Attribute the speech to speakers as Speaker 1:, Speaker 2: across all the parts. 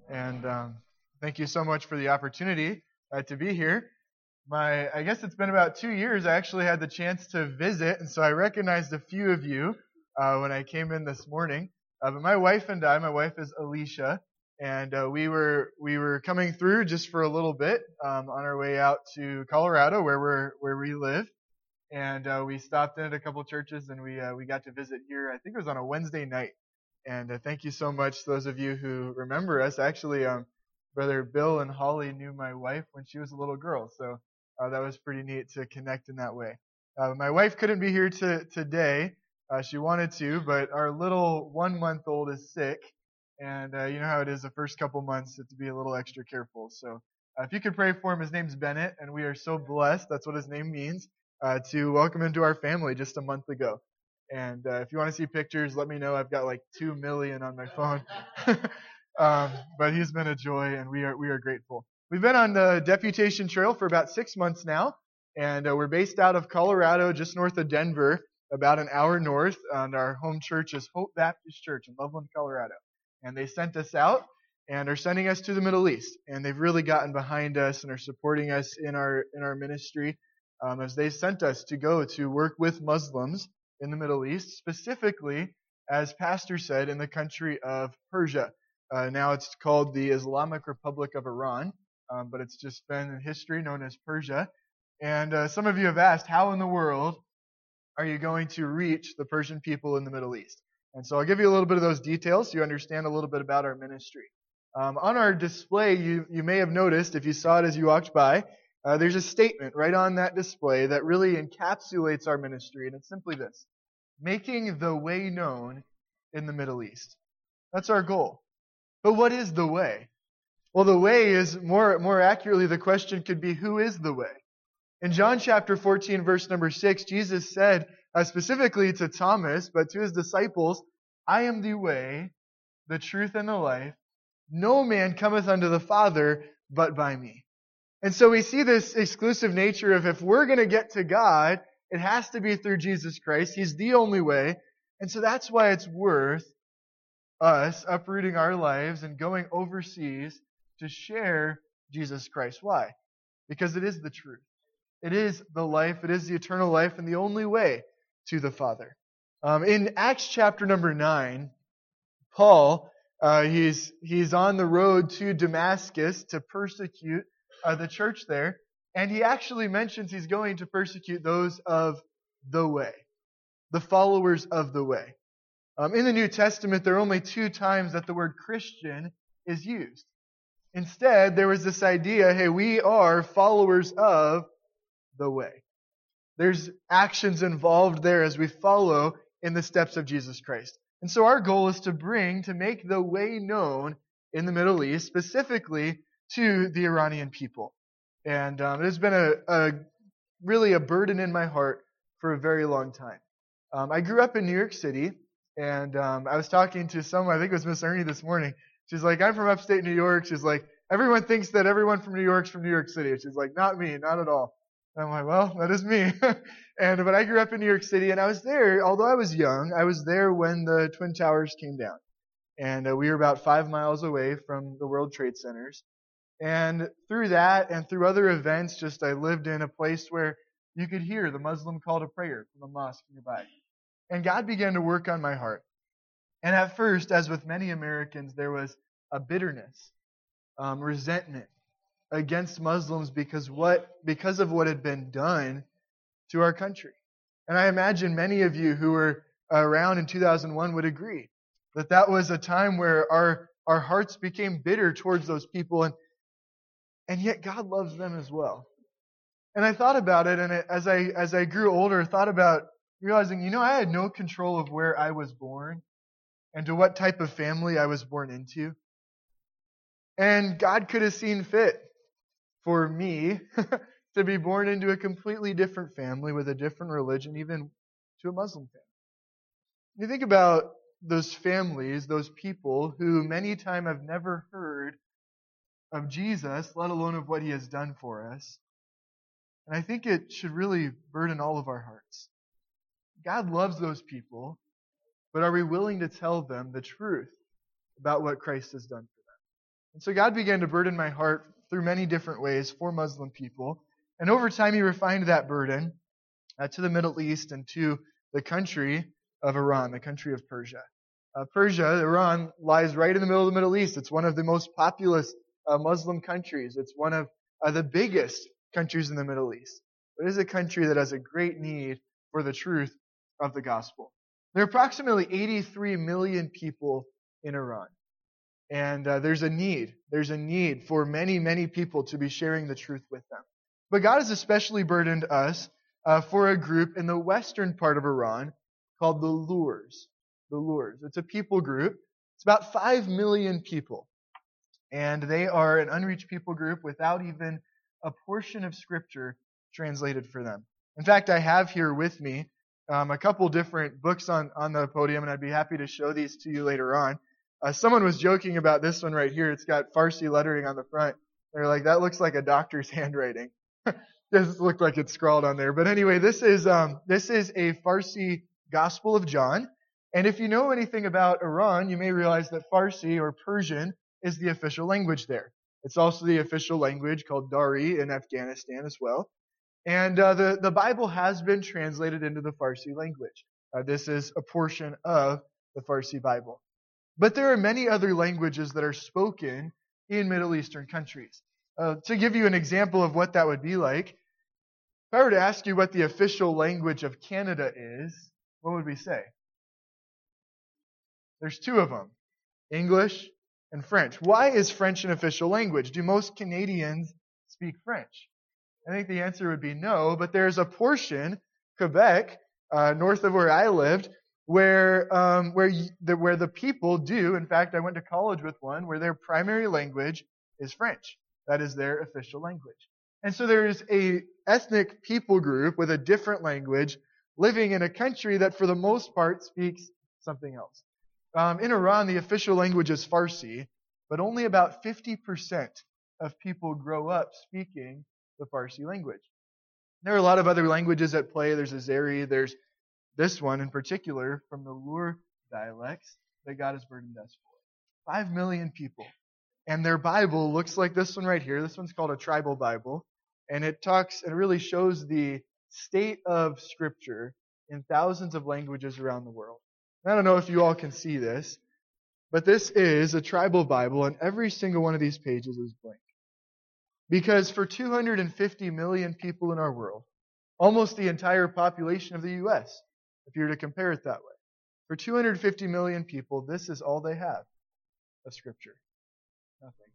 Speaker 1: And thank you so much for the opportunity to be here. I guess it's been about 2 years. I actually had the chance to visit, and so I recognized a few of you when I came in this morning. But my wife and my wife is Alicia, and we were coming through just for a little bit on our way out to Colorado, where we live, and we stopped in at a couple churches, and we got to visit here. I think it was on a Wednesday night. And thank you so much, those of you who remember us. Actually, Brother Bill and Holly knew my wife when she was a little girl, so that was pretty neat to connect in that way. My wife couldn't be here today. She wanted to, but our little 1-month-old is sick, and you know how it is the first couple months to be a little extra careful. So if you could pray for him, his name's Bennett, and we are so blessed. That's what his name means. To welcome him to our family just a month ago. And if you want to see pictures, let me know. I've got like 2 million on my phone. But he's been a joy, and we are grateful. We've been on the Deputation Trail for about 6 months now, and we're based out of Colorado, just north of Denver, about an hour north. And our home church is Hope Baptist Church in Loveland, Colorado. And they sent us out and are sending us to the Middle East. And they've really gotten behind us and are supporting us in our ministry as they sent us to go to work with Muslims in the Middle East, specifically, as Pastor said, in the country of Persia. Now it's called the Islamic Republic of Iran, but it's just been in history known as Persia. And some of you have asked, how in the world are you going to reach the Persian people in the Middle East? And so I'll give you a little bit of those details so you understand a little bit about our ministry. On our display, you may have noticed, if you saw it as you walked by, there's a statement right on that display that really encapsulates our ministry, and it's simply this: making the way known in the Middle East. That's our goal. But what is the way? Well, the way is, more accurately, the question could be, who is the way? In John chapter 14, verse number 6, Jesus said, specifically to Thomas, but to his disciples, I am the way, the truth, and the life. No man cometh unto the Father but by me. And so we see this exclusive nature of, if we're going to get to God, it has to be through Jesus Christ. He's the only way. And so that's why it's worth us uprooting our lives and going overseas to share Jesus Christ. Why? Because it is the truth. It is the life. It is the eternal life and the only way to the Father. In Acts chapter number 9, Paul, he's on the road to Damascus to persecute the church there, and he actually mentions he's going to persecute those of the way, the followers of the way. In the New Testament, there are only 2 times that the word Christian is used. Instead, there was this idea, hey, we are followers of the way. There's actions involved there as we follow in the steps of Jesus Christ. And so our goal is to make the way known in the Middle East, specifically to the Iranian people. And it has been really a burden in my heart for a very long time. I grew up in New York City, and I was talking to someone, I think it was Miss Ernie this morning. She's like, I'm from upstate New York. She's like, everyone thinks that everyone from New York's from New York City. She's like, not me, not at all. And I'm like, well, that is me. But I grew up in New York City, and I was there, although I was young, I was there when the Twin Towers came down. And we were about 5 miles away from the World Trade Centers. And through that and through other events, I lived in a place where you could hear the Muslim call to prayer from a mosque nearby. And God began to work on my heart. And at first, as with many Americans, there was a bitterness, resentment against Muslims because of what had been done to our country. And I imagine many of you who were around in 2001 would agree that was a time where our hearts became bitter towards those people, and yet God loves them as well. And I thought about it, and as I grew older, I thought about realizing, I had no control of where I was born and to what type of family I was born into. And God could have seen fit for me to be born into a completely different family with a different religion, even to a Muslim family. You think about those families, those people who many times have never heard of Jesus, let alone of what He has done for us. And I think it should really burden all of our hearts. God loves those people, but are we willing to tell them the truth about what Christ has done for them? And so God began to burden my heart through many different ways for Muslim people. And over time, He refined that burden to the Middle East and to the country of Iran, the country of Persia. Persia, Iran, lies right in the middle of the Middle East. It's one of the most populous Muslim countries. It's one of the biggest countries in the Middle East. It is a country that has a great need for the truth of the gospel. There are approximately 83 million people in Iran. And there's a need. There's a need for many, many people to be sharing the truth with them. But God has especially burdened us for a group in the western part of Iran called the Lurs. The Lurs. It's a people group. It's about 5 million people. And they are an unreached people group without even a portion of Scripture translated for them. In fact, I have here with me a couple different books on the podium, and I'd be happy to show these to you later on. Someone was joking about this one right here. It's got Farsi lettering on the front. They're like, that looks like a doctor's handwriting. Doesn't look like it's scrawled on there. But anyway, this is a Farsi Gospel of John. And if you know anything about Iran, you may realize that Farsi or Persian is the official language there. It's also the official language called Dari in Afghanistan as well. And the Bible has been translated into the Farsi language. This is a portion of the Farsi Bible. But there are many other languages that are spoken in Middle Eastern countries. To give you an example of what that would be like, if I were to ask you what the official language of Canada is, what would we say? There's two of them, English and French. Why is French an official language? Do most Canadians speak French? I think the answer would be no, but there's a portion, Quebec, north of where I lived, where the people do. In fact, I went to college with one where their primary language is French. That is their official language. And so there is a ethnic people group with a different language living in a country that for the most part speaks something else. In Iran, the official language is Farsi, but only about 50% of people grow up speaking the Farsi language. There are a lot of other languages at play. There's Azeri, there's this one in particular from the Lur dialects that God has burdened us for. 5 million people. And their Bible looks like this one right here. This one's called a tribal Bible. And it really shows the state of Scripture in thousands of languages around the world. And I don't know if you all can see this, but this is a tribal Bible, and every single one of these pages is blank. Because for 250 million people in our world, almost the entire population of the U.S., if you were to compare it that way, for 250 million people, this is all they have of Scripture. Nothing.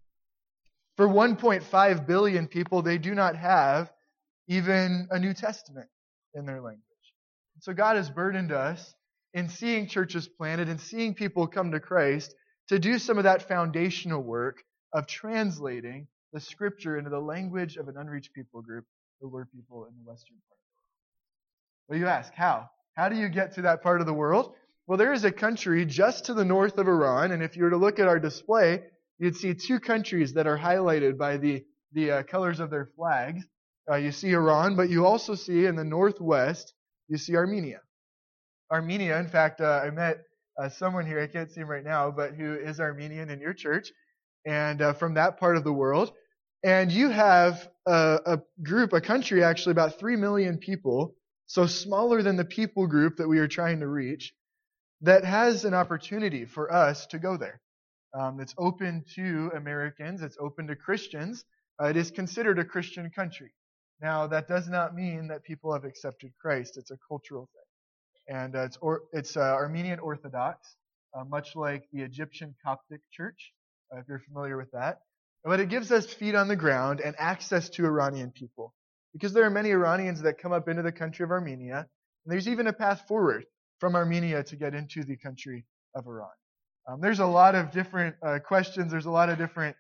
Speaker 1: For 1.5 billion people, they do not have even a New Testament in their language. So God has burdened us in seeing churches planted and seeing people come to Christ to do some of that foundational work of translating the Scripture into the language of an unreached people group, the Lur people in the western part of the world. Well, you ask, how? How do you get to that part of the world? Well, there is a country just to the north of Iran, and if you were to look at our display, you'd see two countries that are highlighted by the colors of their flags. You see Iran, but you also see in the northwest, you see Armenia. Armenia, in fact, I met someone here, I can't see him right now, but who is Armenian in your church, and from that part of the world. And you have a country actually, about 3 million people, so smaller than the people group that we are trying to reach, that has an opportunity for us to go there. It's open to Americans, it's open to Christians. It is considered a Christian country. Now, that does not mean that people have accepted Christ. It's a cultural thing. And it's Armenian Orthodox, much like the Egyptian Coptic Church, if you're familiar with that. But it gives us feet on the ground and access to Iranian people. Because there are many Iranians that come up into the country of Armenia, and there's even a path forward from Armenia to get into the country of Iran. There's a lot of different questions. There's a lot of different,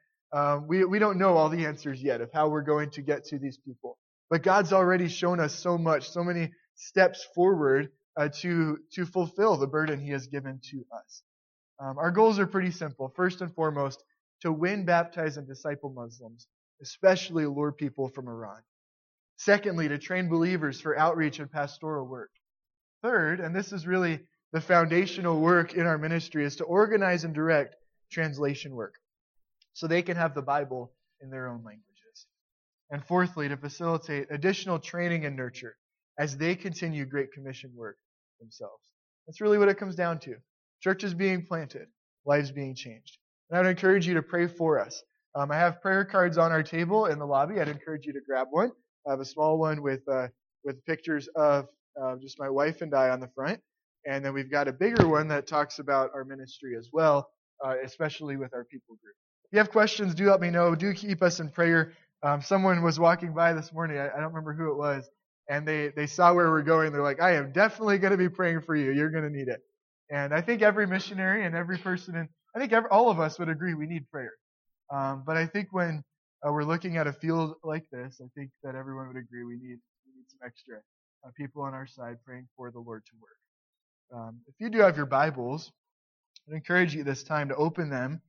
Speaker 1: we don't know all the answers yet of how we're going to get to these people. But God's already shown us so much, so many steps forward to fulfill the burden He has given to us. Our goals are pretty simple. First and foremost, to win, baptize, and disciple Muslims, especially Lur people from Iran. Secondly, to train believers for outreach and pastoral work. Third, and this is really the foundational work in our ministry, is to organize and direct translation work. so they can have the Bible in their own languages. And fourthly, to facilitate additional training and nurture as they continue Great Commission work themselves. That's really what it comes down to. Churches being planted, lives being changed. And I would encourage you to pray for us. I have prayer cards on our table in the lobby. I'd encourage you to grab one. I have a small one with pictures of just my wife and I on the front. And then we've got a bigger one that talks about our ministry as well, especially with our people group. If you have questions, do let me know. Do keep us in prayer. Someone was walking by this morning. I don't remember who it was. And they saw where we're going. They're like, I am definitely going to be praying for you. You're going to need it. And I think every missionary and every person, all of us would agree we need prayer. But I think when we're looking at a field like this, I think that everyone would agree we need some extra people on our side praying for the Lord to work. If you do have your Bibles, I'd encourage you this time to open them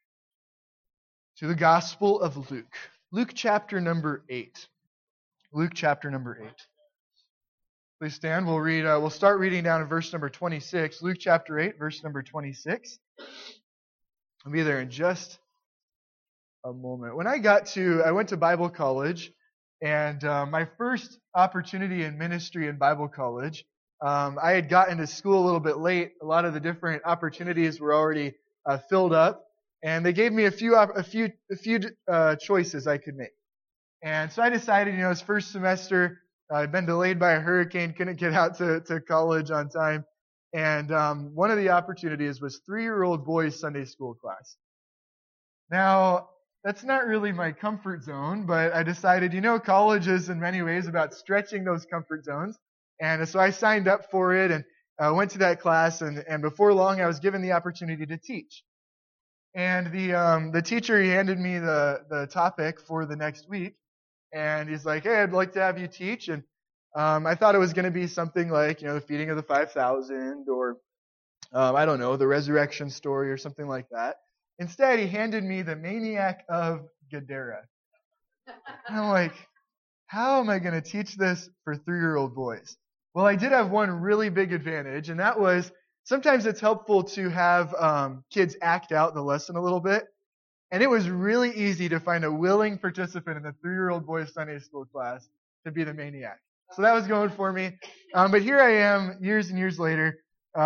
Speaker 1: to the Gospel of Luke. Luke chapter number 8. Luke chapter number 8. Please stand. We'll start reading down in verse number 26. Luke chapter 8, verse number 26. I'll be there in just a moment. When I went to Bible college, and my first opportunity in ministry in Bible college, I had gotten to school a little bit late. A lot of the different opportunities were already filled up, and they gave me a few choices I could make. And so I decided, it's first semester. I'd been delayed by a hurricane, couldn't get out to college on time. And one of the opportunities was 3-year-old boys' Sunday school class. Now, that's not really my comfort zone, but I decided, college is in many ways about stretching those comfort zones. And so I signed up for it and went to that class. And before long, I was given the opportunity to teach. And the teacher, he handed me the topic for the next week. And he's like, hey, I'd like to have you teach. And I thought it was going to be something like, the feeding of the 5,000 or, I don't know, the resurrection story or something like that. Instead, he handed me the maniac of Gadara. And I'm like, how am I going to teach this for 3-year-old boys? Well, I did have one really big advantage, and that was sometimes it's helpful to have kids act out the lesson a little bit. And it was really easy to find a willing participant in the 3-year-old boys' Sunday school class to be the maniac. So that was going for me. But here I am years and years later,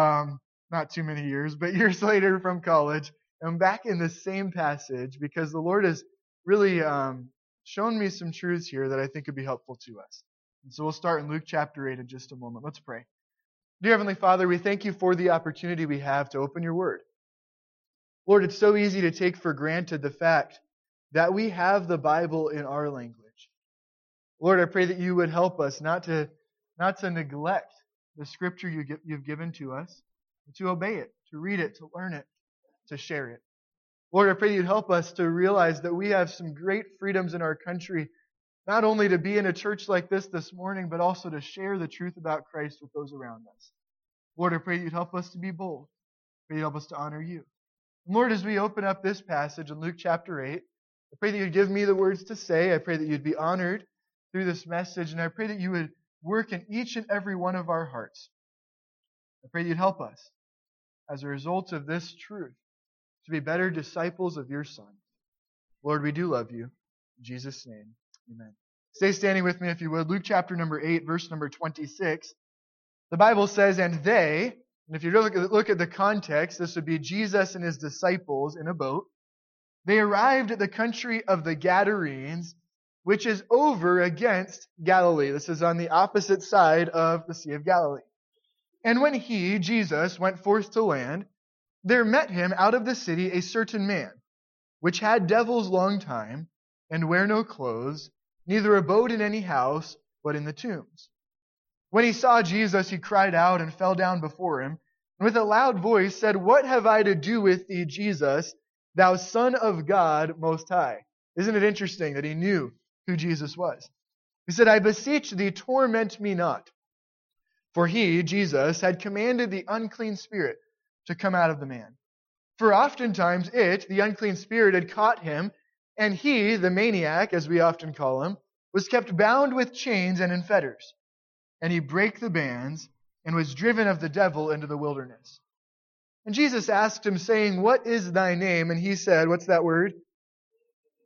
Speaker 1: not too many years, but years later from college. I'm back in the same passage because the Lord has really shown me some truths here that I think could be helpful to us. And so we'll start in Luke chapter 8 in just a moment. Let's pray. Dear Heavenly Father, we thank you for the opportunity we have to open your word. Lord, it's so easy to take for granted the fact that we have the Bible in our language. Lord, I pray that you would help us not to neglect the Scripture you've given to us, but to obey it, to read it, to learn it, to share it. Lord, I pray you'd help us to realize that we have some great freedoms in our country, not only to be in a church like this morning, but also to share the truth about Christ with those around us. Lord, I pray you'd help us to be bold. I pray you'd help us to honor you. Lord, as we open up this passage in Luke chapter 8, I pray that you'd give me the words to say. I pray that you'd be honored through this message, and I pray that you would work in each and every one of our hearts. I pray that you'd help us, as a result of this truth, to be better disciples of your Son. Lord, we do love you. In Jesus' name, amen. Stay standing with me if you would. Luke chapter number 8, verse number 26. The Bible says, and they... And if you look at the context, this would be Jesus and his disciples in a boat. They arrived at the country of the Gadarenes, which is over against Galilee. This is on the opposite side of the Sea of Galilee. And when he, Jesus, went forth to land, there met him out of the city a certain man, which had devils long time, and wear no clothes, neither abode in any house, but in the tombs. When he saw Jesus, he cried out and fell down before him, and with a loud voice said, What have I to do with thee, Jesus, thou Son of God Most High? Isn't it interesting that he knew who Jesus was? He said, I beseech thee, torment me not. For he, Jesus, had commanded the unclean spirit to come out of the man. For oftentimes it, the unclean spirit, had caught him, and he, the maniac, as we often call him, was kept bound with chains and in fetters. And he brake the bands, and was driven of the devil into the wilderness. And Jesus asked him, saying, What is thy name? And he said, what's that word?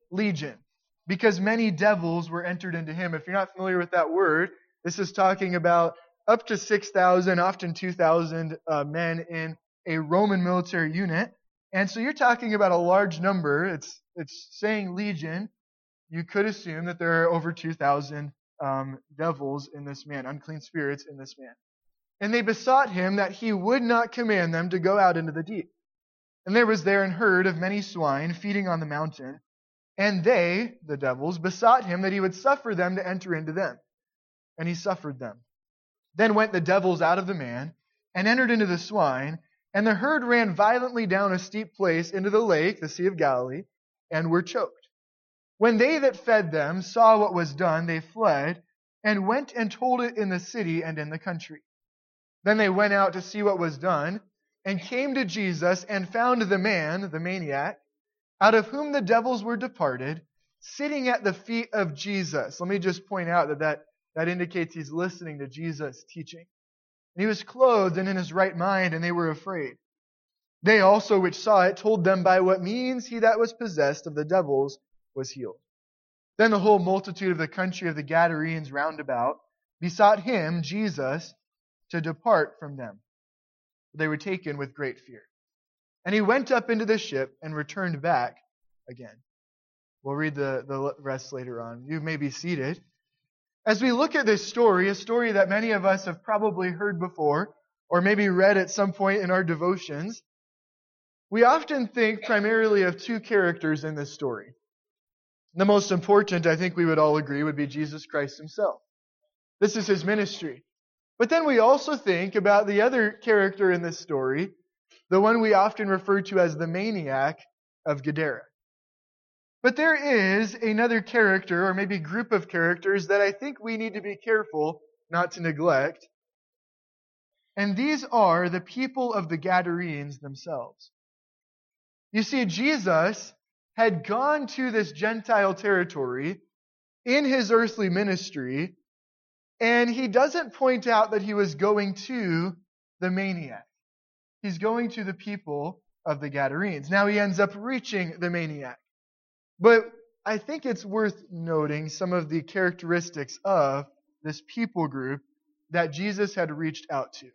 Speaker 1: legion, because many devils were entered into him. If you're not familiar with that word, this is talking about up to 6,000, often 2,000 men in a Roman military unit. And so you're talking about a large number. It's saying legion. You could assume that there are over 2,000 devils in this man, unclean spirits in this man. And they besought him that he would not command them to go out into the deep. And there was there an herd of many swine feeding on the mountain. And they, the devils, besought him that he would suffer them to enter into them. And he suffered them. Then went the devils out of the man, and entered into the swine, and the herd ran violently down a steep place into the lake, the Sea of Galilee, and were choked. When they that fed them saw what was done, they fled, and went and told it in the city and in the country. Then they went out to see what was done, and came to Jesus, and found the man, the maniac, out of whom the devils were departed, sitting at the feet of Jesus. Let me just point out that indicates he's listening to Jesus' teaching. And he was clothed and in his right mind, and they were afraid. They also which saw it told them by what means he that was possessed of the devils was healed. Then the whole multitude of the country of the Gadarenes round about besought him, Jesus, to depart from them. They were taken with great fear. And he went up into the ship and returned back again. We'll read the rest later on. You may be seated. As we look at this story, a story that many of us have probably heard before, or maybe read at some point in our devotions, we often think primarily of two characters in this story. The most important, I think we would all agree, would be Jesus Christ himself. This is his ministry. But then we also think about the other character in this story, the one we often refer to as the maniac of Gadara. But there is another character, or maybe group of characters, that I think we need to be careful not to neglect. And these are the people of the Gadarenes themselves. You see, Jesus had gone to this Gentile territory in his earthly ministry, and he doesn't point out that he was going to the maniac. He's going to the people of the Gadarenes. Now he ends up reaching the maniac. But I think it's worth noting some of the characteristics of this people group that Jesus had reached out to.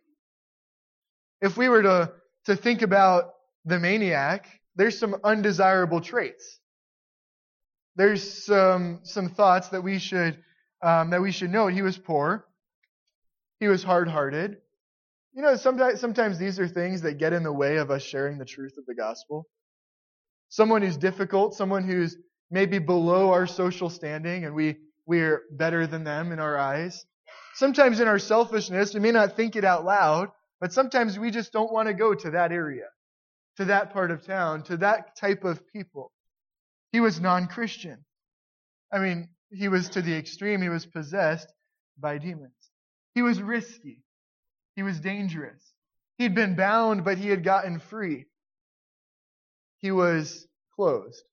Speaker 1: If we were to think about the maniac, there's some undesirable traits. There's some thoughts that we should note. He was poor. He was hard-hearted. You know, sometimes these are things that get in the way of us sharing the truth of the gospel. Someone who's difficult, someone who's maybe below our social standing, and we're better than them in our eyes. Sometimes in our selfishness, we may not think it out loud, but sometimes we just don't want to go to that area, to that part of town, to that type of people. He was non-Christian. I mean, he was to the extreme. He was possessed by demons. He was risky. He was dangerous. He'd been bound, but he had gotten free. He was closed.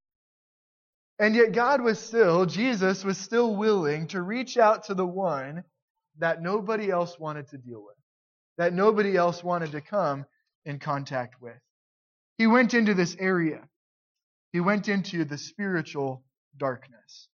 Speaker 1: And yet Jesus was still willing to reach out to the one that nobody else wanted to deal with, that nobody else wanted to come in contact with. He went into this area. He went into the spiritual darkness.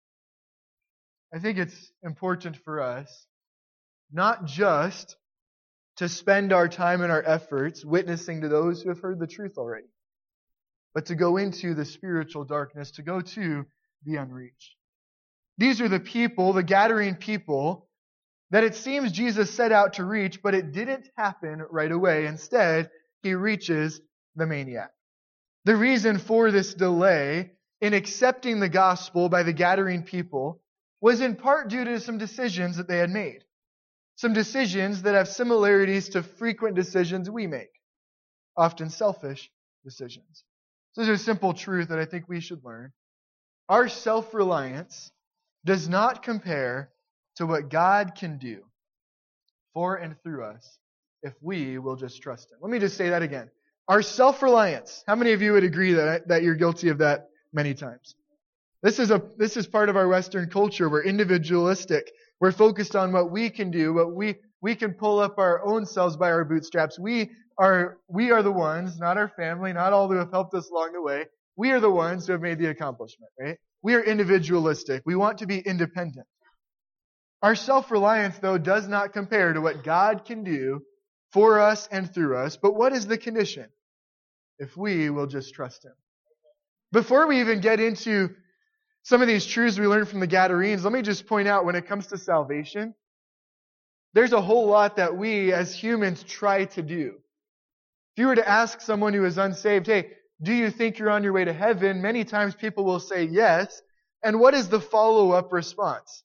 Speaker 1: I think it's important for us not just to spend our time and our efforts witnessing to those who have heard the truth already, but to go into the spiritual darkness, to go to the unreached. These are the people, the Gadarene people, that it seems Jesus set out to reach, but it didn't happen right away. Instead, he reaches the maniac. The reason for this delay in accepting the gospel by the Gadarene people was in part due to some decisions that they had made. Some decisions that have similarities to frequent decisions we make, often selfish decisions. So there's a simple truth that I think we should learn. Our self-reliance does not compare to what God can do for and through us if we will just trust him. Let me just say that again. Our self-reliance. How many of you would agree that you're guilty of that many times? This is part of our Western culture. We're individualistic. We're focused on what we can do, what we can pull up our own selves by our bootstraps. We are the ones, not our family, not all who have helped us along the way. We are the ones who have made the accomplishment, right? We are individualistic. We want to be independent. Our self-reliance, though, does not compare to what God can do for us and through us. But what is the condition? If we will just trust Him. Before we even get into some of these truths we learned from the Gadarenes, let me just point out when it comes to salvation, there's a whole lot that we as humans try to do. If you were to ask someone who is unsaved, hey, do you think you're on your way to heaven? Many times people will say yes. And what is the follow-up response?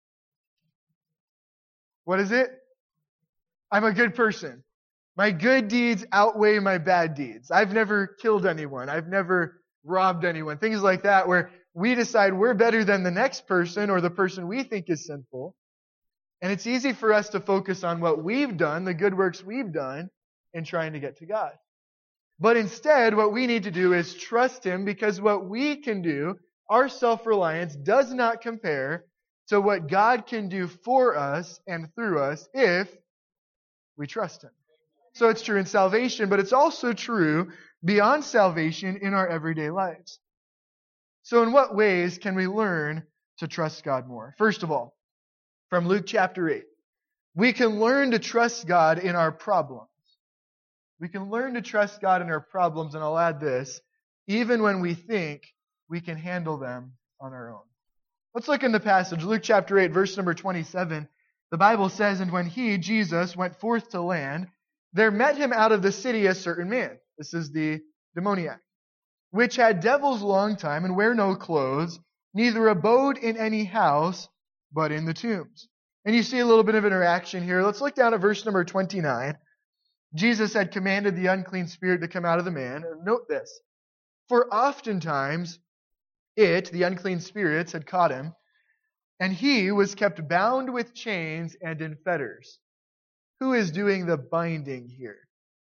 Speaker 1: What is it? I'm a good person. My good deeds outweigh my bad deeds. I've never killed anyone. I've never robbed anyone. Things like that where we decide we're better than the next person or the person we think is sinful. And it's easy for us to focus on what we've done, the good works we've done, in trying to get to God. But instead, what we need to do is trust Him, because what we can do, our self-reliance, does not compare to what God can do for us and through us if we trust Him. So it's true in salvation, but it's also true beyond salvation in our everyday lives. So in what ways can we learn to trust God more? First of all, from Luke chapter 8, we can learn to trust God in our problems. We can learn to trust God in our problems, and I'll add this, even when we think we can handle them on our own. Let's look in the passage, Luke chapter 8, verse number 27. The Bible says, "And when he, Jesus, went forth to land, there met him out of the city a certain man," this is the demoniac, "which had devils long time, and wear no clothes, neither abode in any house, but in the tombs." And you see a little bit of interaction here. Let's look down at verse number 29. Jesus had commanded the unclean spirit to come out of the man. And note this. "For oftentimes the unclean spirits, had caught him, and he was kept bound with chains and in fetters." Who is doing the binding here?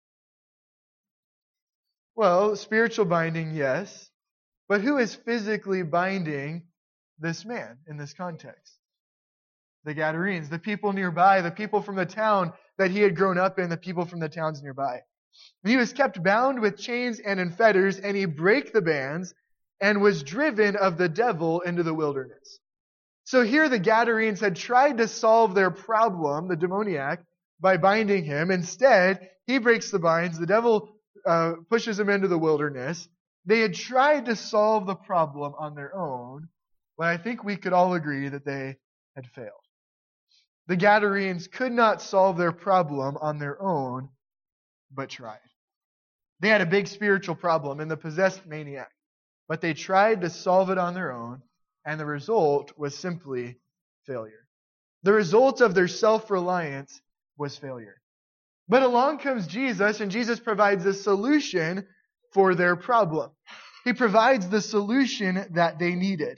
Speaker 1: Well, spiritual binding, yes. But who is physically binding this man in this context? The Gadarenes, the people nearby, the people from the town that he had grown up in, the people from the towns nearby. And he was kept bound with chains and in fetters, and he brake the bands and was driven of the devil into the wilderness. So here the Gadarenes had tried to solve their problem, the demoniac, by binding him. Instead, he breaks the binds. The devil pushes him into the wilderness. They had tried to solve the problem on their own, but I think we could all agree that they had failed. The Gadarenes could not solve their problem on their own, but tried. They had a big spiritual problem in the possessed maniac, but they tried to solve it on their own, and the result was simply failure. The result of their self-reliance was failure. But along comes Jesus, and Jesus provides a solution for their problem. He provides the solution that they needed.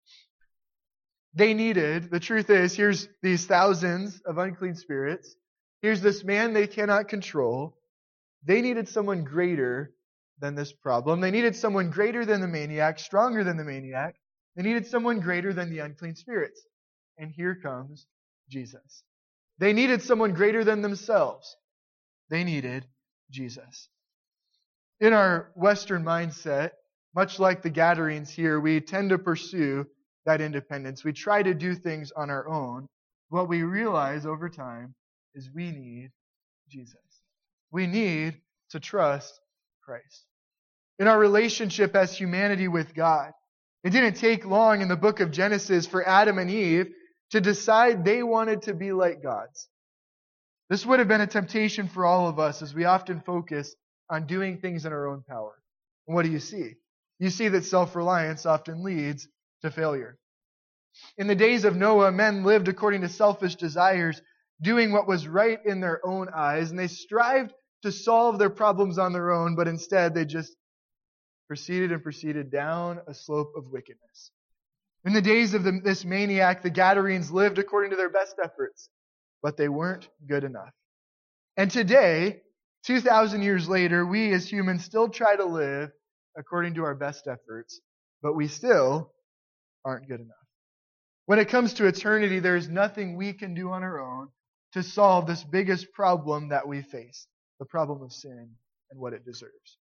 Speaker 1: The truth is, here's these thousands of unclean spirits. Here's this man they cannot control. They needed someone greater than this problem. They needed someone greater than the maniac, stronger than the maniac. They needed someone greater than the unclean spirits. And here comes Jesus. They needed someone greater than themselves. They needed Jesus. In our Western mindset, much like the Gadarenes here, we tend to pursue that independence. We try to do things on our own. What we realize over time is we need Jesus. We need to trust Christ. In our relationship as humanity with God, it didn't take long in the book of Genesis for Adam and Eve to decide they wanted to be like gods. This would have been a temptation for all of us as we often focus on doing things in our own power. And what do you see? You see that self-reliance often leads to failure. In the days of Noah, men lived according to selfish desires, doing what was right in their own eyes, and they strived to solve their problems on their own, but instead they just proceeded down a slope of wickedness. In the days of this maniac, the Gadarenes lived according to their best efforts, but they weren't good enough. And today, 2,000 years later, we as humans still try to live according to our best efforts, but we still aren't good enough. When it comes to eternity, there is nothing we can do on our own to solve this biggest problem that we face, the problem of sin and what it deserves.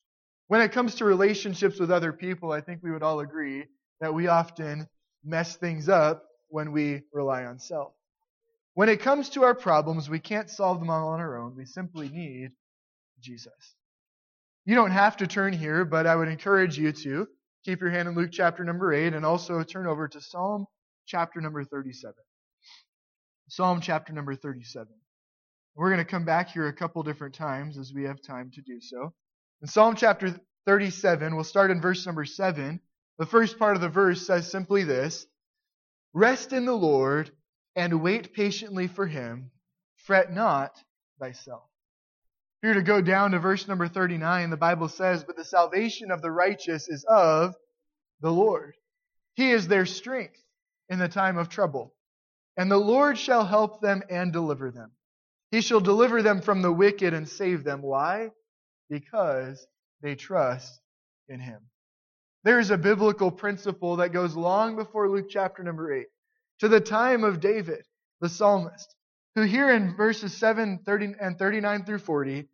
Speaker 1: When it comes to relationships with other people, I think we would all agree that we often mess things up when we rely on self. When it comes to our problems, we can't solve them all on our own. We simply need Jesus. You don't have to turn here, but I would encourage you to keep your hand in Luke chapter number 8 and also turn over to Psalm chapter number 37. Psalm chapter number 37. We're going to come back here a couple different times as we have time to do so. In Psalm chapter 37, we'll start in verse number 7. The first part of the verse says simply this: "Rest in the Lord and wait patiently for Him. Fret not thyself." If you're to go down to verse number 39, the Bible says, "But the salvation of the righteous is of the Lord. He is their strength in the time of trouble. And the Lord shall help them and deliver them. He shall deliver them from the wicked and save them." Why? Because they trust in Him. There is a biblical principle that goes long before Luke chapter number 8, to the time of David, the psalmist, who here in verses 7, 30, and 39 through 40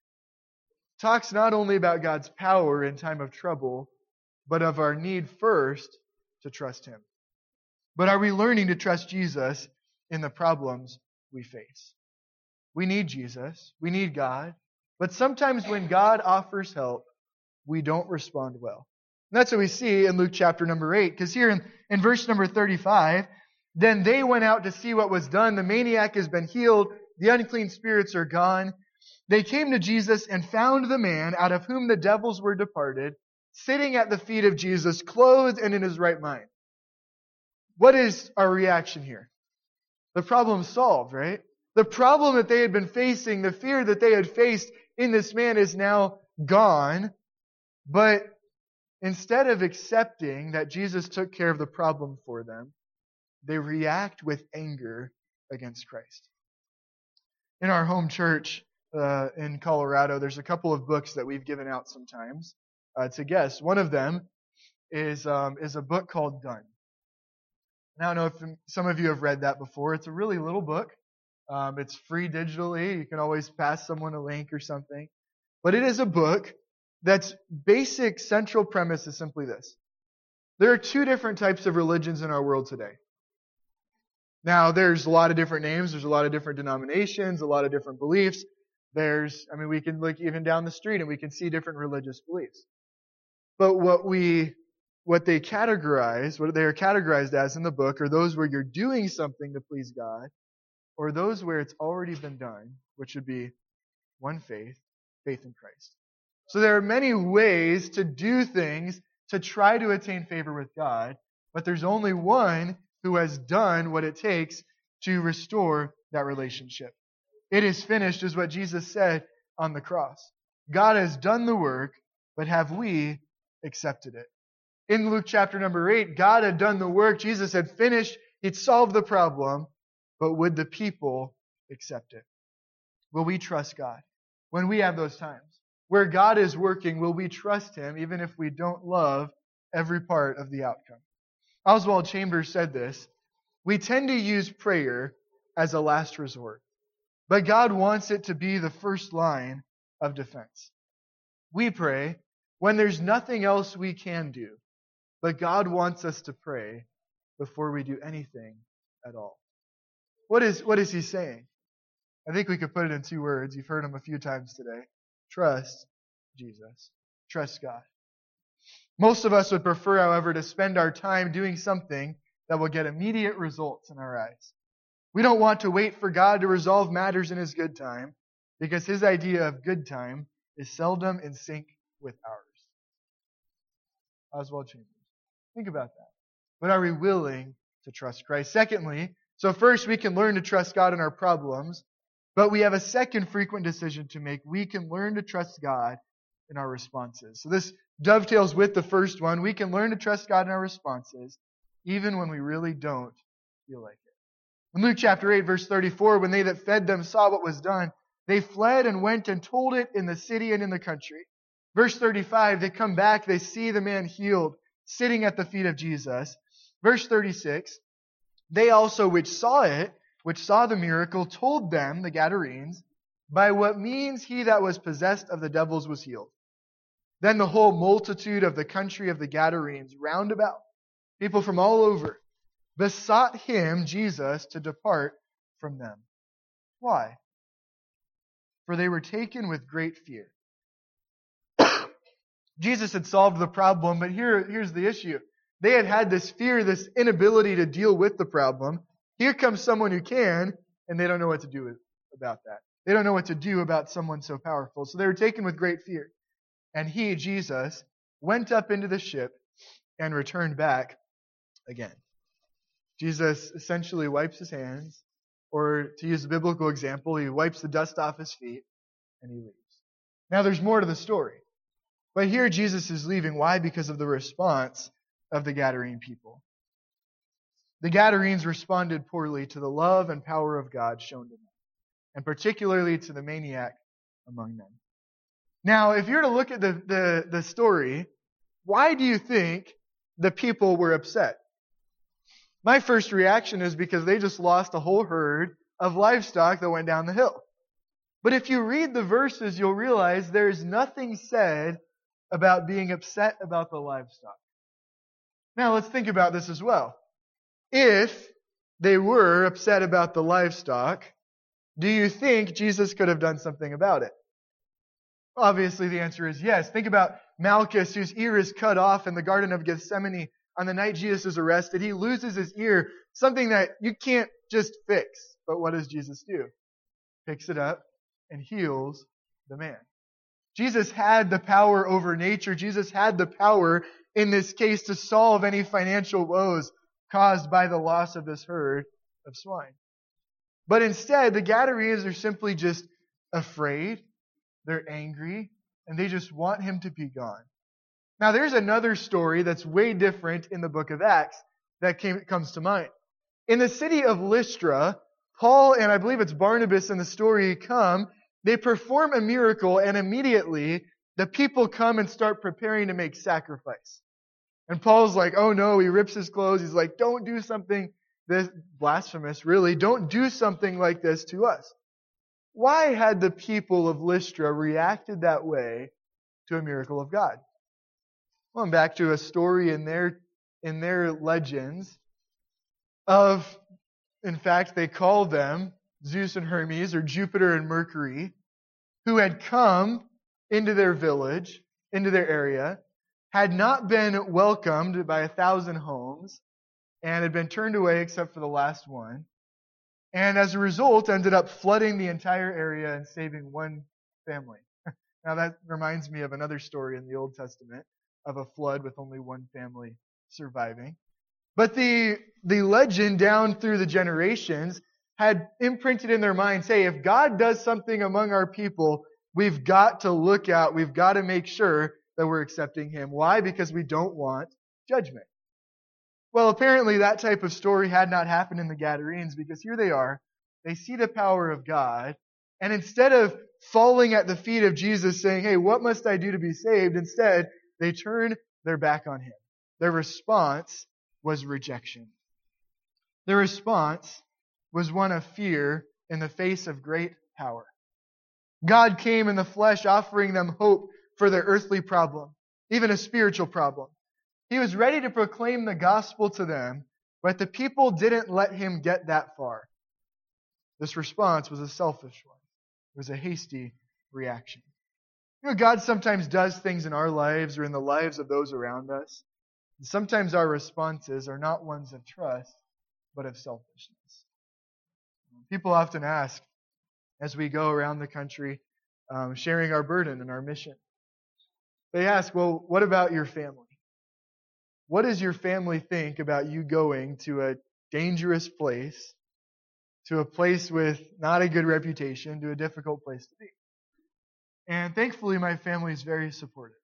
Speaker 1: talks not only about God's power in time of trouble, but of our need first to trust Him. But are we learning to trust Jesus in the problems we face? We need Jesus. We need God. But sometimes when God offers help, we don't respond well. And that's what we see in Luke chapter number 8. Because here in verse number 35, "Then they went out to see what was done. The maniac has been healed. The unclean spirits are gone. They came to Jesus and found the man out of whom the devils were departed, sitting at the feet of Jesus, clothed and in his right mind." What is our reaction here? The problem's solved, right? The problem that they had been facing, the fear that they had faced in this man is now gone. But instead of accepting that Jesus took care of the problem for them, they react with anger against Christ. In our home church in Colorado, there's a couple of books that we've given out sometimes to guests. One of them is a book called Done. And I don't know if some of you have read that before. It's a really little book. It's free digitally. You can always pass someone a link or something. But it is a book that's basic central premise is simply this: there are two different types of religions in our world today. Now, there's a lot of different names. There's a lot of different denominations, a lot of different beliefs. We can look even down the street and we can see different religious beliefs. But what they are categorized as in the book are those where you're doing something to please God, or those where it's already been done, which would be one faith in Christ. So there are many ways to do things to try to attain favor with God, but there's only one who has done what it takes to restore that relationship. It is finished is what Jesus said on the cross. God has done the work, but have we accepted it? In Luke chapter number 8, God had done the work. Jesus had finished. He'd solved the problem, but would the people accept it? Will we trust God when we have those times? Where God is working, will we trust Him even if we don't love every part of the outcome? Oswald Chambers said this: "We tend to use prayer as a last resort, but God wants it to be the first line of defense. We pray when there's nothing else we can do, but God wants us to pray before we do anything at all." What is he saying? I think we could put it in 2 words. You've heard them a few times today. Trust Jesus. Trust God. Most of us would prefer, however, to spend our time doing something that will get immediate results in our eyes. We don't want to wait for God to resolve matters in His good time, because His idea of good time is seldom in sync with ours. Oswald Chambers. Think about that. But are we willing to trust Christ? Secondly, so first we can learn to trust God in our problems, but we have a second frequent decision to make. We can learn to trust God in our responses. So this dovetails with the first one. We can learn to trust God in our responses, even when we really don't feel like it. In Luke chapter 8, verse 34, when they that fed them saw what was done, they fled and went and told it in the city and in the country. Verse 35, they come back, they see the man healed, sitting at the feet of Jesus. Verse 36, they also which saw the miracle, told them, the Gadarenes, by what means he that was possessed of the devils was healed. Then the whole multitude of the country of the Gadarenes round about, people from all over, besought him, Jesus, to depart from them. Why? For they were taken with great fear. Jesus had solved the problem, but here's the issue. They had this fear, this inability to deal with the problem. Here comes someone who can, and they don't know what to do about that. They don't know what to do about someone so powerful. So they were taken with great fear. And he, Jesus, went up into the ship and returned back again. Jesus essentially wipes his hands, or to use a biblical example, he wipes the dust off his feet and he leaves. Now there's more to the story. But here Jesus is leaving. Why? Because of the response of the Gadarene people. The Gadarenes responded poorly to the love and power of God shown to them, and particularly to the maniac among them. Now, if you're to look at the story, why do you think the people were upset? My first reaction is because they just lost a whole herd of livestock that went down the hill. But if you read the verses, you'll realize there's nothing said about being upset about the livestock. Now, let's think about this as well. If they were upset about the livestock, do you think Jesus could have done something about it? Obviously, the answer is yes. Think about Malchus, whose ear is cut off in the Garden of Gethsemane on the night Jesus is arrested. He loses his ear, something that you can't just fix. But what does Jesus do? Picks it up and heals the man. Jesus had the power over nature. Jesus had the power in this case to solve any financial woes caused by the loss of this herd of swine. But instead, the Gadarenes are simply just afraid. They're angry, and they just want him to be gone. Now, there's another story that's way different in the book of Acts that comes to mind. In the city of Lystra, Paul and I believe it's Barnabas in the story come. They perform a miracle, and immediately the people come and start preparing to make sacrifice. And Paul's like, oh no, he rips his clothes. He's like, don't do something this blasphemous, really. Don't do something like this to us. Why had the people of Lystra reacted that way to a miracle of God? Well, I'm back to a story in their legends of, in fact, they called them Zeus and Hermes, or Jupiter and Mercury, who had come into their village, into their area, had not been welcomed by 1,000 homes, and had been turned away except for the last one. And as a result, ended up flooding the entire area and saving one family. Now that reminds me of another story in the Old Testament of a flood with only one family surviving. But the legend down through the generations had imprinted in their minds, hey, if God does something among our people, we've got to look out, we've got to make sure that we're accepting Him. Why? Because we don't want judgment. Well, apparently that type of story had not happened in the Gadarenes, because here they are. They see the power of God, and instead of falling at the feet of Jesus saying, hey, what must I do to be saved? Instead, they turn their back on Him. Their response was rejection. Their response was one of fear in the face of great power. God came in the flesh, offering them hope for their earthly problem, even a spiritual problem. He was ready to proclaim the gospel to them, but the people didn't let Him get that far. This response was a selfish one. It was a hasty reaction. You know, God sometimes does things in our lives or in the lives of those around us. And sometimes our responses are not ones of trust, but of selfishness. People often ask, as we go around the country, sharing our burden and our mission, they ask, well, what about your family? What does your family think about you going to a dangerous place, to a place with not a good reputation, to a difficult place to be? And thankfully, my family is very supportive.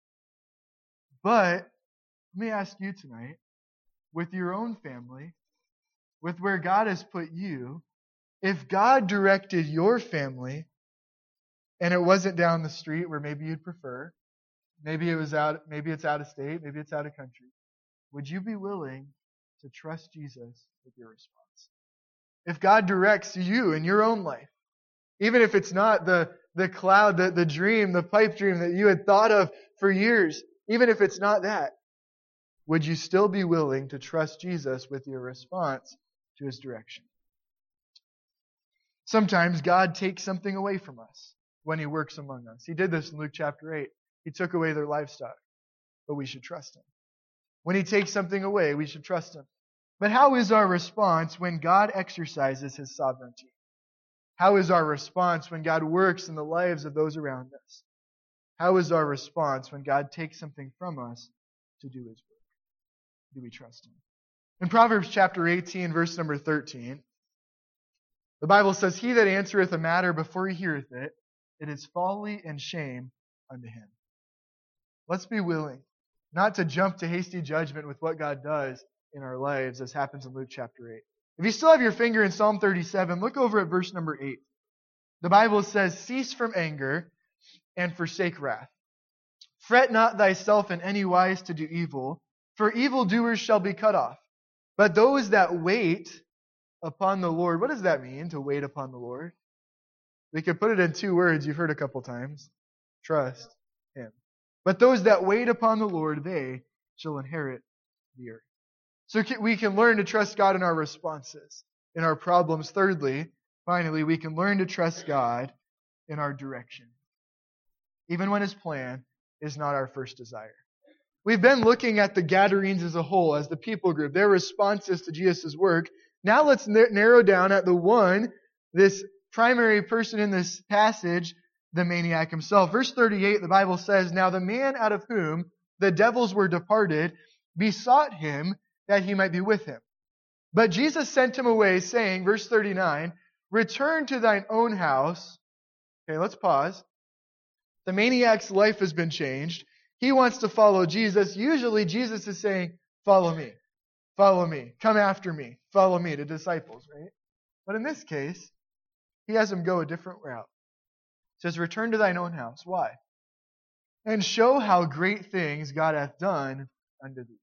Speaker 1: But let me ask you tonight, with your own family, with where God has put you, if God directed your family and it wasn't down the street where maybe you'd prefer, maybe it's out of state, maybe it's out of country, would you be willing to trust Jesus with your response? If God directs you in your own life, even if it's not the the cloud, the dream, the pipe dream that you had thought of for years, even if it's not that, would you still be willing to trust Jesus with your response to His direction? Sometimes God takes something away from us when He works among us. He did this in Luke chapter 8. He took away their livestock, but we should trust Him. When He takes something away, we should trust Him. But how is our response when God exercises His sovereignty? How is our response when God works in the lives of those around us? How is our response when God takes something from us to do His work? Do we trust Him? In Proverbs chapter 18, verse number 13, the Bible says, "He that answereth a matter before he heareth it, it is folly and shame unto him." Let's be willing not to jump to hasty judgment with what God does in our lives, as happens in Luke chapter 8. If you still have your finger in Psalm 37, look over at verse number 8. The Bible says, "Cease from anger and forsake wrath. Fret not thyself in any wise to do evil, for evildoers shall be cut off. But those that wait upon the Lord," what does that mean, to wait upon the Lord? We could put it in 2 words you've heard a couple times. Trust Him. "But those that wait upon the Lord, they shall inherit the earth." So we can learn to trust God in our responses, in our problems. Thirdly, finally, we can learn to trust God in our direction, even when His plan is not our first desire. We've been looking at the Gadarenes as a whole, as the people group, their responses to Jesus' work. Now let's narrow down at the one, this primary person in this passage, the maniac himself. Verse 38, the Bible says, "Now the man out of whom the devils were departed besought Him that He might be with him. But Jesus sent him away, saying," verse 39, "Return to thine own house." Okay, let's pause. The maniac's life has been changed. He wants to follow Jesus. Usually Jesus is saying, "Follow me. Follow me. Come after me. Follow me," to disciples, right? But in this case, He has him go a different route. He says, "Return to thine own house." Why? "And show how great things God hath done unto thee."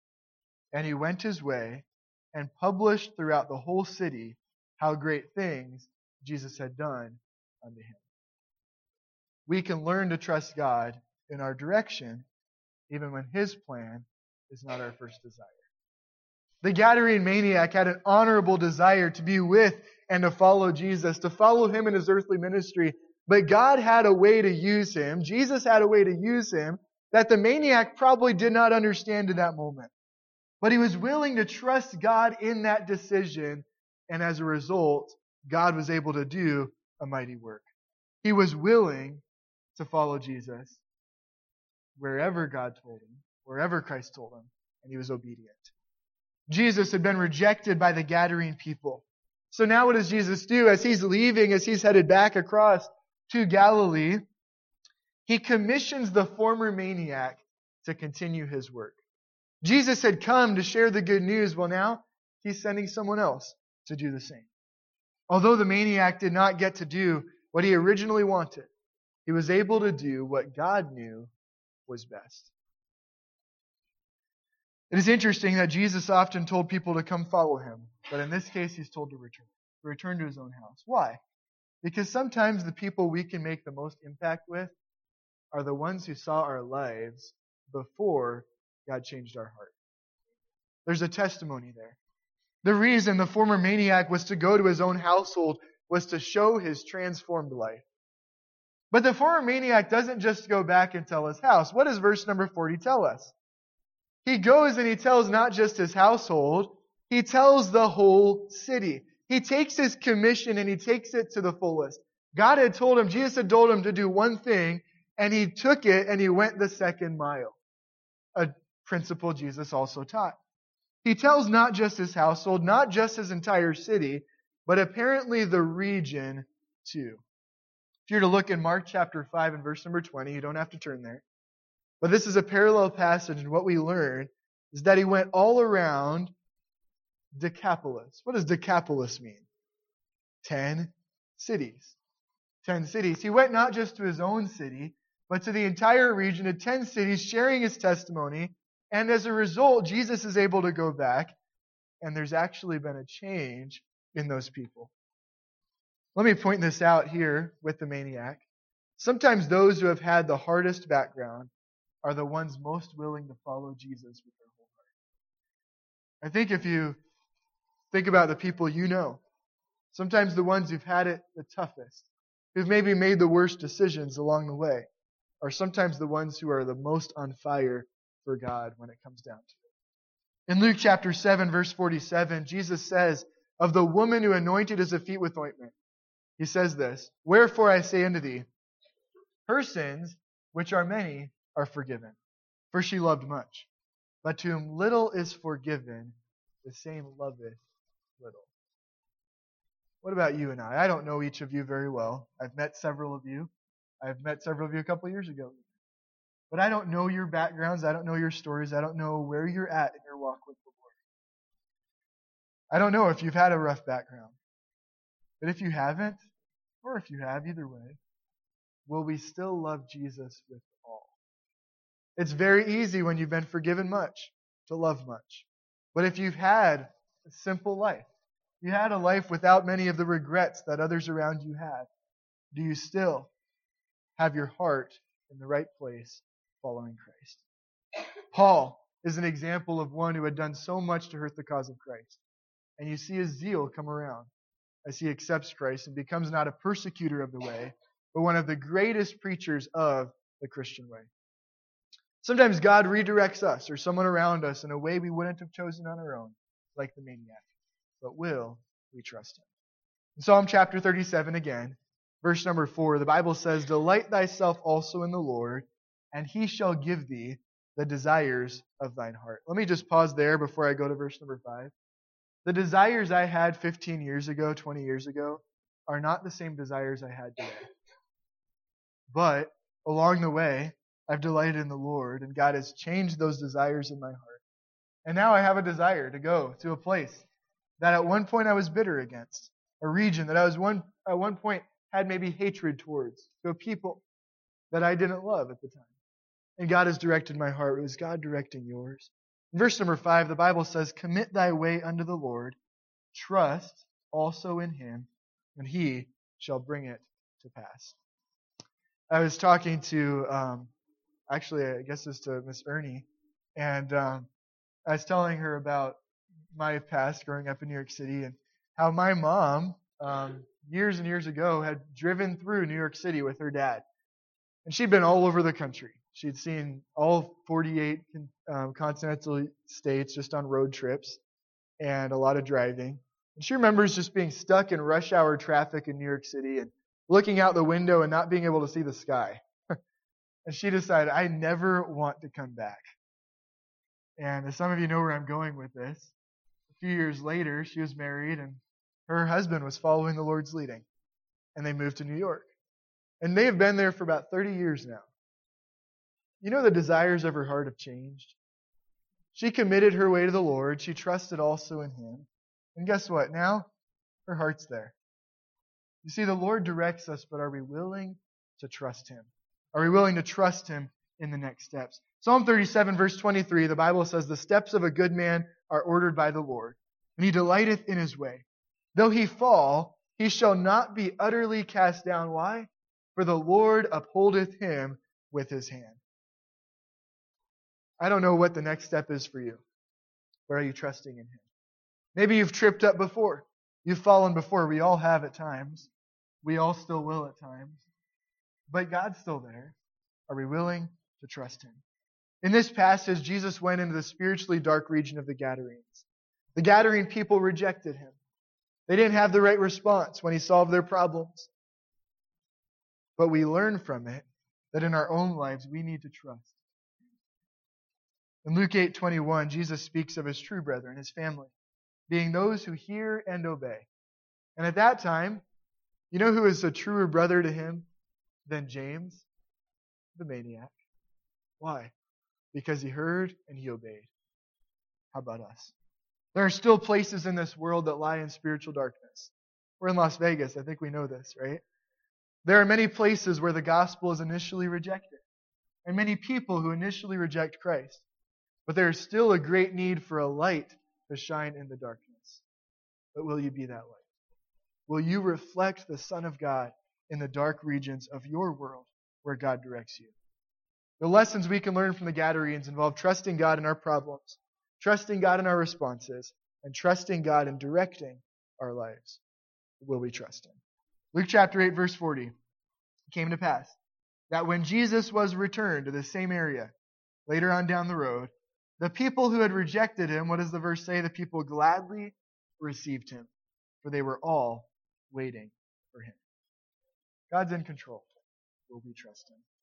Speaker 1: And he went his way and published throughout the whole city how great things Jesus had done unto him. We can learn to trust God in our direction, even when His plan is not our first desire. The Gadarene maniac had an honorable desire to be with and to follow Jesus, to follow Him in His earthly ministry. But God had a way to use him. Jesus had a way to use him that the maniac probably did not understand in that moment. But he was willing to trust God in that decision. And as a result, God was able to do a mighty work. He was willing to follow Jesus wherever God told him, wherever Christ told him, and he was obedient. Jesus had been rejected by the Gadarene people. So now what does Jesus do? As He's leaving, as He's headed back across to Galilee, He commissions the former maniac to continue His work. Jesus had come to share the good news. Well, now He's sending someone else to do the same. Although the maniac did not get to do what he originally wanted, he was able to do what God knew was best. It is interesting that Jesus often told people to come follow Him, but in this case He's told to return to His own house. Why? Because sometimes the people we can make the most impact with are the ones who saw our lives before God changed our heart. There's a testimony there. The reason the former maniac was to go to his own household was to show his transformed life. But the former maniac doesn't just go back and tell his house. What does verse number 40 tell us? He goes and he tells not just his household, he tells the whole city. He takes his commission and he takes it to the fullest. God had told him, Jesus had told him to do one thing, and he took it and he went the second mile. A principle Jesus also taught. He tells not just his household, not just his entire city, but apparently the region too. If you're to look in Mark chapter 5 and verse number 20, you don't have to turn there. But this is a parallel passage, and what we learn is that he went all around Decapolis. What does Decapolis mean? 10 cities. 10 cities. He went not just to his own city, but to the entire region of 10 cities, sharing his testimony. And as a result, Jesus is able to go back, and there's actually been a change in those people. Let me point this out here with the maniac. Sometimes those who have had the hardest background are the ones most willing to follow Jesus with their whole heart. I think if you think about the people you know, sometimes the ones who've had it the toughest, who've maybe made the worst decisions along the way, are sometimes the ones who are the most on fire for God when it comes down to it. In Luke chapter 7, verse 47, Jesus says of the woman who anointed his feet with ointment, he says this, "Wherefore I say unto thee, her sins, which are many, are forgiven, for she loved much. But to whom little is forgiven, the same loveth little." What about you and I? I don't know each of you very well. I've met several of you. I've met several of you a couple of years ago. But I don't know your backgrounds. I don't know your stories. I don't know where you're at in your walk with the Lord. I don't know if you've had a rough background. But if you haven't, or if you have, either way, will we still love Jesus with all? It's very easy when you've been forgiven much to love much. But if you've had a simple life, you had a life without many of the regrets that others around you had, do you still have your heart in the right place following Christ? Paul is an example of one who had done so much to hurt the cause of Christ. And you see his zeal come around as he accepts Christ and becomes not a persecutor of the way, but one of the greatest preachers of the Christian way. Sometimes God redirects us or someone around us in a way we wouldn't have chosen on our own, like the maniac. But will we trust him? In Psalm chapter 37 again, verse number 4, the Bible says, "Delight thyself also in the Lord, and he shall give thee the desires of thine heart." Let me just pause there before I go to verse number 5. The desires I had 15 years ago, 20 years ago, are not the same desires I had today. But along the way, I've delighted in the Lord, and God has changed those desires in my heart. And now I have a desire to go to a place that at one point I was bitter against, a region that I was at one point had maybe hatred towards, to a people that I didn't love at the time. And God has directed my heart. Is God directing yours? In verse number 5, the Bible says, "Commit thy way unto the Lord, trust also in him, and he shall bring it to pass." I was talking to, actually, I guess it's to Miss Ernie, and I was telling her about my past growing up in New York City and how my mom, years and years ago, had driven through New York City with her dad. And she'd been all over the country. She'd seen all 48 continental states just on road trips and a lot of driving. And she remembers just being stuck in rush hour traffic in New York City and looking out the window and not being able to see the sky. And she decided, I never want to come back. And as some of you know where I'm going with this, a few years later, she was married and her husband was following the Lord's leading. And they moved to New York. And they have been there for about 30 years now. You know, the desires of her heart have changed. She committed her way to the Lord. She trusted also in him. And guess what? Now, her heart's there. You see, the Lord directs us, but are we willing to trust him? Are we willing to trust him in the next steps? Psalm 37, verse 23, the Bible says, "The steps of a good man are ordered by the Lord, and he delighteth in his way. Though he fall, he shall not be utterly cast down." Why? "For the Lord upholdeth him with his hand." I don't know what the next step is for you. But are you trusting in him? Maybe you've tripped up before. You've fallen before. We all have at times. We all still will at times. But God's still there. Are we willing to trust him? In this passage, Jesus went into the spiritually dark region of the Gadarenes. The Gadarene people rejected him. They didn't have the right response when he solved their problems. But we learn from it that in our own lives we need to trust. In Luke 8:21, Jesus speaks of his true brethren, his family, being those who hear and obey. And at that time, you know who is a truer brother to him than James, the maniac? Why? Because he heard and he obeyed. How about us? There are still places in this world that lie in spiritual darkness. We're in Las Vegas. I think we know this, right? There are many places where the gospel is initially rejected, and many people who initially reject Christ. But there is still a great need for a light to shine in the darkness. But will you be that light? Will you reflect the Son of God in the dark regions of your world where God directs you. The lessons we can learn from the Gadarenes involve trusting God in our problems, trusting God in our responses, and trusting God in directing our lives. Will we trust Him? Luke chapter 8, verse 40. It came to pass that when Jesus was returned to the same area, later on down the road, the people who had rejected Him, what does the verse say? The people gladly received Him, for they were all waiting for Him. God's in control. Will we trust Him?